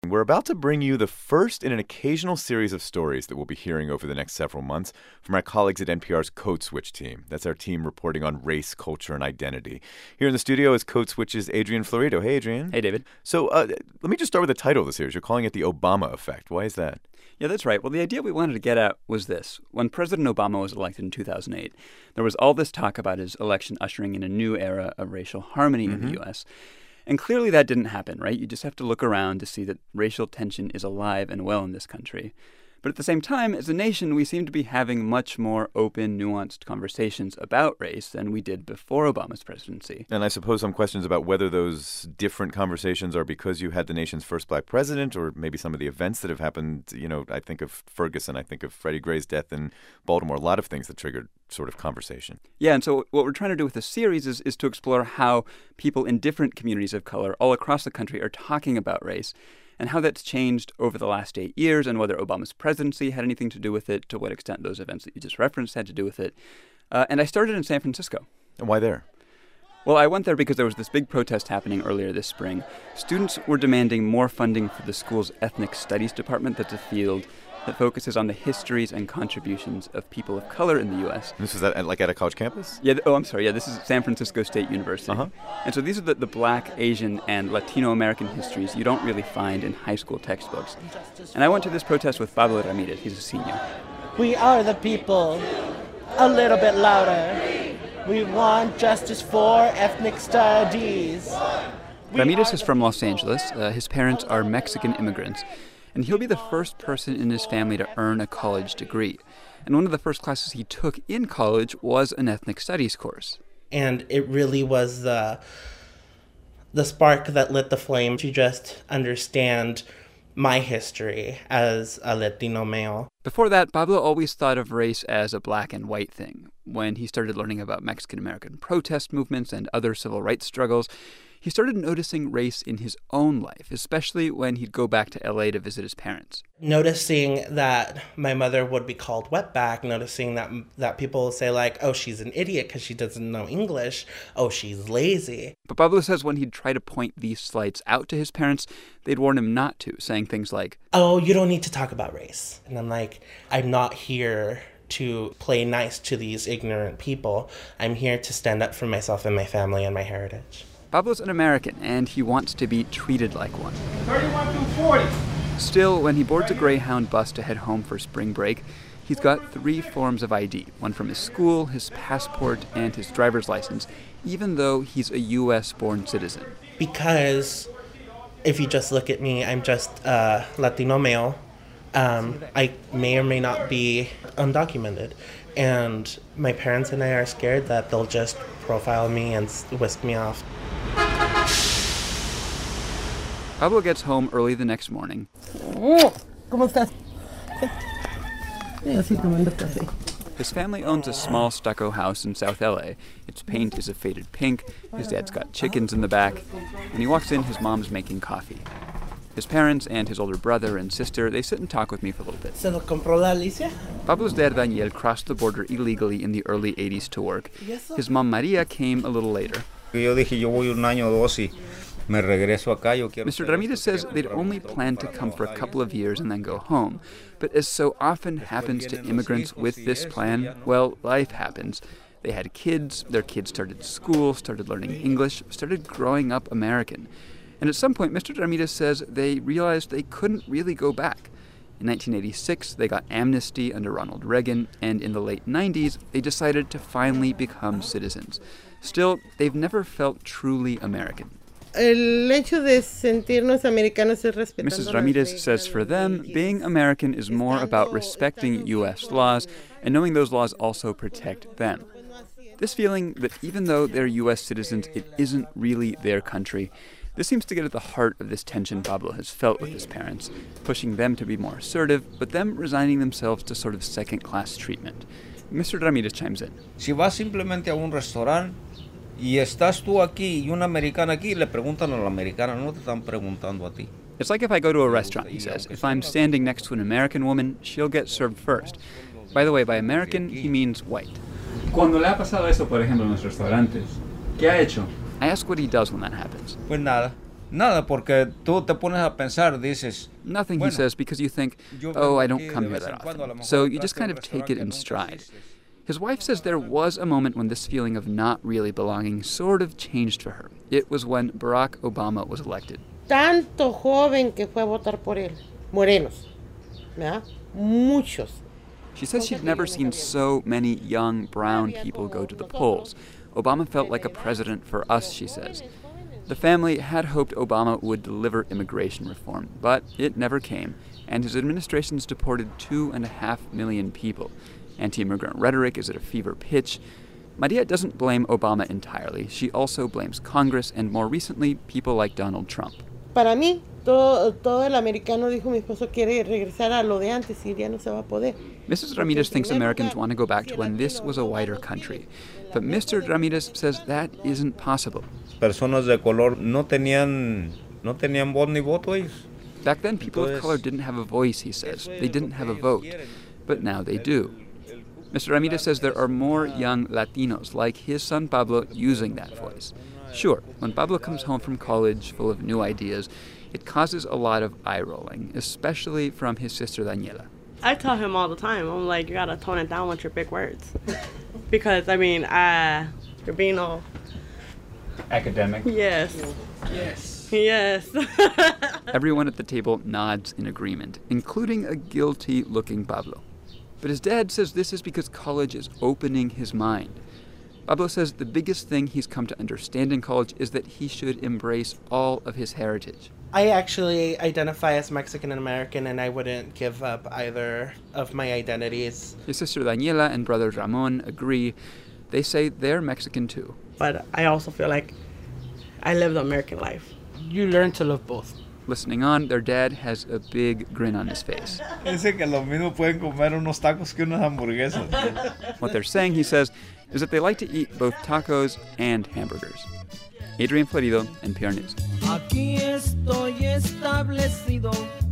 We're about to bring you the first in an occasional series of stories that we'll be hearing over the next several months from our colleagues at NPR's Code Switch team. That's our team reporting on race, culture, and identity. Here in the studio is Code Switch's Adrian Florido. Hey, Adrian. Hey, David. So let me just start with the title of the series. You're calling it the Obama Effect. Why is that? Yeah, that's right. Well, the idea we wanted to get at was this. When President Obama was elected in 2008, there was all this talk about his election ushering in a new era of racial harmony in the U.S., and clearly that didn't happen, right? You just have to look around to see that racial tension is alive and well in this country. But at the same time, as a nation, we seem to be having much more open, nuanced conversations about race than we did before Obama's presidency. And I suppose some questions about whether those different conversations are because you had the nation's first black president, or maybe some of the events that have happened. You know, I think of Ferguson, I think of Freddie Gray's death in Baltimore, a lot of things that triggered sort of conversation. Yeah, and so what we're trying to do with this series is to explore how people in different communities of color all across the country are talking about race, and how that's changed over the last 8 years, and whether Obama's presidency had anything to do with it, to what extent those events that you just referenced had to do with it. And I started in San Francisco. And why there? Well, I went there because there was this big protest happening earlier this spring. Students were demanding more funding for the school's ethnic studies department. That's a field that focuses on the histories and contributions of people of color in the U.S. And this is at a college campus? Yeah. I'm sorry. Yeah, this is San Francisco State University. And so these are the Black, Asian, and Latino American histories you don't really find in high school textbooks. And I went to this protest with Pablo Ramirez. He's a senior. We are the people. A little bit louder. We want justice for ethnic studies. Ramirez is from Los Angeles. His parents are Mexican immigrants. And he'll be the first person in his family to earn a college degree. And one of the first classes he took in college was an ethnic studies course. And it really was the spark that lit the flame to just understand my history as a Latino male. Before that, Pablo always thought of race as a black and white thing. When he started learning about Mexican-American protest movements and other civil rights struggles, he started noticing race in his own life, especially when he'd go back to L.A. to visit his parents. Noticing that my mother would be called wetback, noticing that people would say, like, oh, she's an idiot because she doesn't know English. Oh, she's lazy. But Pablo says when he'd try to point these slights out to his parents, they'd warn him not to, saying things like, oh, you don't need to talk about race. And I'm like, I'm not here to play nice to these ignorant people. I'm here to stand up for myself and my family and my heritage. Pablo's an American, and he wants to be treated like one. 31 through 40. Still, when he boards a Greyhound bus to head home for spring break, he's got 3 forms of ID, one from his school, his passport, and his driver's license, even though he's a U.S.-born citizen. Because if you just look at me, I'm just a Latino male. I may or may not be undocumented. And my parents and I are scared that they'll just profile me and whisk me off. Pablo gets home early the next morning. ¿Cómo estás? His family owns a small stucco house in South LA. Its paint is a faded pink, his dad's got chickens in the back. When he walks in, his mom's making coffee. His parents and his older brother and sister, they sit and talk with me for a little bit. ¿Se lo compró la Alicia? Pablo's dad, Daniel, crossed the border illegally in the early 80s to work. His mom, Maria, came a little later. Mr. Ramirez says they'd only planned to come for a couple of years and then go home. But as so often happens to immigrants with this plan, well, life happens. They had kids, their kids started school, started learning English, started growing up American. And at some point, Mr. Ramirez says they realized they couldn't really go back. In 1986, they got amnesty under Ronald Reagan, and in the late 90s, they decided to finally become citizens. Still, they've never felt truly American. Mrs. Ramirez says for them, being American is more about respecting U.S. laws and knowing those laws also protect them. This feeling that even though they're U.S. citizens, it isn't really their country. This seems to get at the heart of this tension Pablo has felt with his parents, pushing them to be more assertive, but them resigning themselves to sort of second-class treatment. Mr. Ramirez chimes in. Si vas simplemente a un restaurante y estás tú aquí y una americana aquí, le preguntan a la americana, no te están preguntando a ti. It's like if I go to a restaurant, he says. If I'm standing next to an American woman, she'll get served first. By the way, by American, he means white. Cuando le ha pasado eso, por ejemplo, en los restaurantes, ¿qué ha hecho? I ask what he does when that happens. Pues nada. Nada, porque tú te pones a pensar, dices... Nothing, he says, because you think, oh, I don't come here that often. So you just kind of take it in stride. His wife says there was a moment when this feeling of not really belonging sort of changed for her. It was when Barack Obama was elected. Tanto joven que fue a votar por él. Morenos. ¿Verdad? Muchos. She says she'd never seen so many young brown people go to the polls. Obama felt like a president for us, she says. The family had hoped Obama would deliver immigration reform, but it never came, and his administration's deported 2.5 million people. Anti-immigrant rhetoric is at a fever pitch. Maria doesn't blame Obama entirely. She also blames Congress and, more recently, people like Donald Trump. Para mí, todo el americano, dijo mi esposo, quiere regresar a lo de antes y ya no se va a poder. Mrs. Ramirez thinks Americans want to go back to when this was a whiter country. But Mr. Ramirez says that isn't possible. Personas de color no tenían voz ni voto ellos. Back then, people of color didn't have a voice, he says. They didn't have a vote. But now they do. Mr. Ramirez says there are more young Latinos like his son Pablo using that voice. Sure, when Pablo comes home from college full of new ideas, it causes a lot of eye-rolling, especially from his sister Daniela. I tell him all the time, I'm like, you gotta tone it down with your big words. Because, I mean, you're being all... academic? Yes. Yes. Yes. Everyone at the table nods in agreement, including a guilty-looking Pablo. But his dad says this is because college is opening his mind. Pablo says the biggest thing he's come to understand in college is that he should embrace all of his heritage. I actually identify as Mexican and American, and I wouldn't give up either of my identities. His sister Daniela and brother Ramon agree. They say they're Mexican too. But I also feel like I live the American life. You learn to love both. Listening on, their dad has a big grin on his face. Dice que lo mismo pueden comer unos tacos que unas hamburguesas. What they're saying, he says, is that they like to eat both tacos and hamburgers. Adrian Florido, NPR News. Aquí estoy establecido